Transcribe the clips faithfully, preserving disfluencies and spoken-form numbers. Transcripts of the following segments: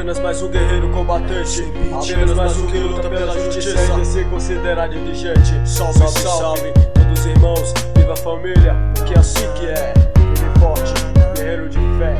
Apenas mais um guerreiro combatente, apenas mais um que luta pela justiça, sem ser considerado indigente. Salve, salve, salve, todos os irmãos, viva a família, que é assim que é. Ele forte, guerreiro de fé.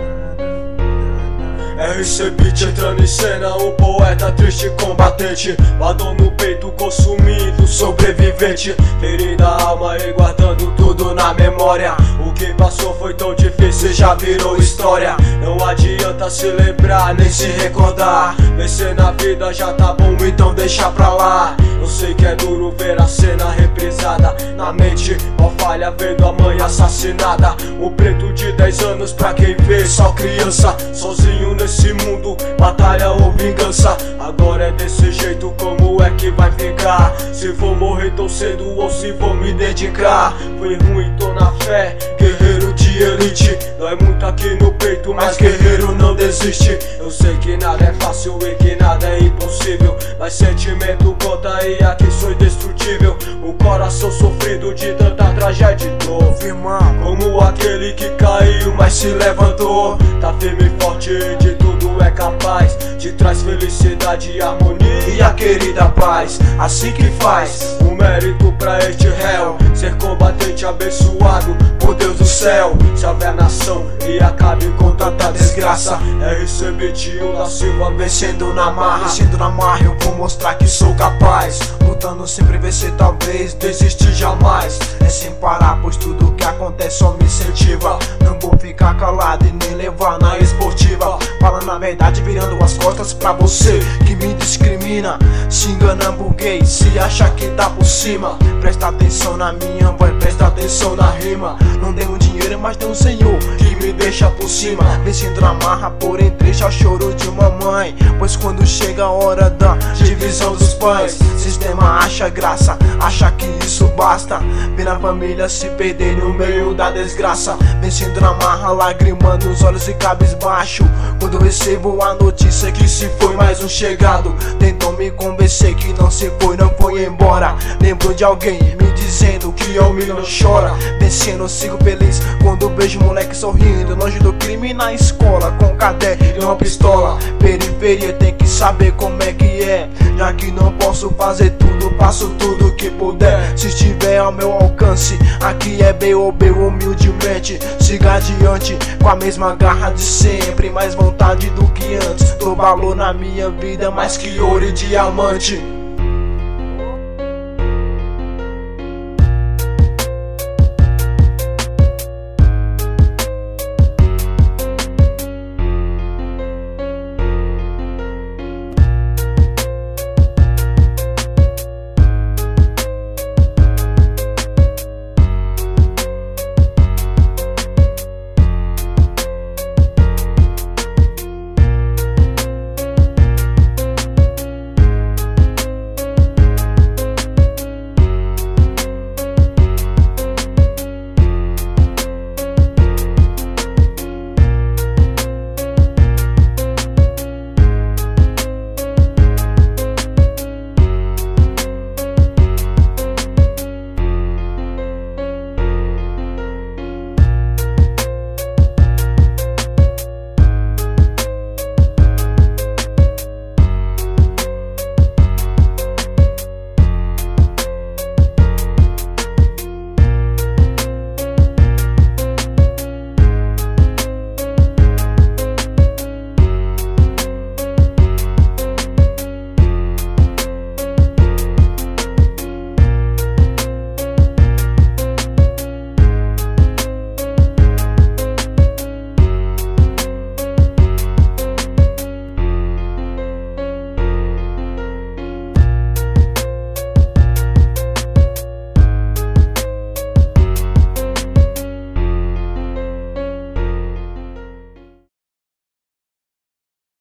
R C Beat entrando em cena, um poeta triste combatente, badão no peito consumindo, sobrevivente, ferindo a alma e guardando tudo na memória. O que passou foi tão difícil, já virou história. Não adianta se lembrar, nem se recordar. Vencer na vida já tá bom, então deixa pra lá. Eu sei que é duro ver a cena reprisada na mente, uma falha vendo a mãe assassinada. Um preto de dez anos pra quem vê só criança, sozinho nesse mundo, batalha ou vingança. Agora é desse jeito, como é que vai ficar? Se vou morrer tão cedo ou se vou me dedicar? Foi ruim, tô na fé, guerreiro de elite. Dói muito aqui no peito, mas guerreiro não desiste. Eu sei que nada é fácil e que nada é impossível, mas sentimento conta e aqui sou indestrutível. O coração sofrido de tanta tragédia e dor, como aquele que caiu mas se levantou. Tá firme e forte, de tudo é capaz, te traz felicidade e harmonia e a querida paz. Assim que faz um mérito pra este réu, ser combatente abençoado por Deus do céu. Salve a nação e acabe com tanta desgraça. R C Beat da Silva vencendo na marra, vencendo na marra, eu vou mostrar que sou capaz. Lutando sempre vencer, talvez desistir jamais. É sem parar, pois tudo que acontece só me incentiva. Não vou ficar calado e nem levar na esportiva. Falando a verdade, virando as costas pra você que me discrimina, se engana, buguei, se acha que tá por cima. Presta atenção na minha voz, presta atenção na rima. Não tenho dinheiro, mas tenho um Senhor que me deixa por cima. Vencendo na marra, porém triste ao choro de uma mãe, pois quando chega a hora da divisão dos pães, sistema acha graça, acha que isso basta. Vendo a família se perder no meio da desgraça. Vencendo na marra, lagrimando os olhos e cabisbaixo, quando eu recebo a notícia que se foi mais um chegado. Tentou me convencer que não se foi, não foi embora. Lembro de alguém me dizendo que homem não chora. Vencendo, sigo feliz quando vejo moleque sorrindo, longe do crime na escola, com caderno e uma pistola. Periferia tem que saber como é que é, já que não posso fazer tudo, faço tudo que puder. Se estiver ao meu alcance, aqui é B O B humildemente. Siga adiante com a mesma garra de sempre, mais vontade do que antes. Dou valor na minha vida mais que ouro e diamante.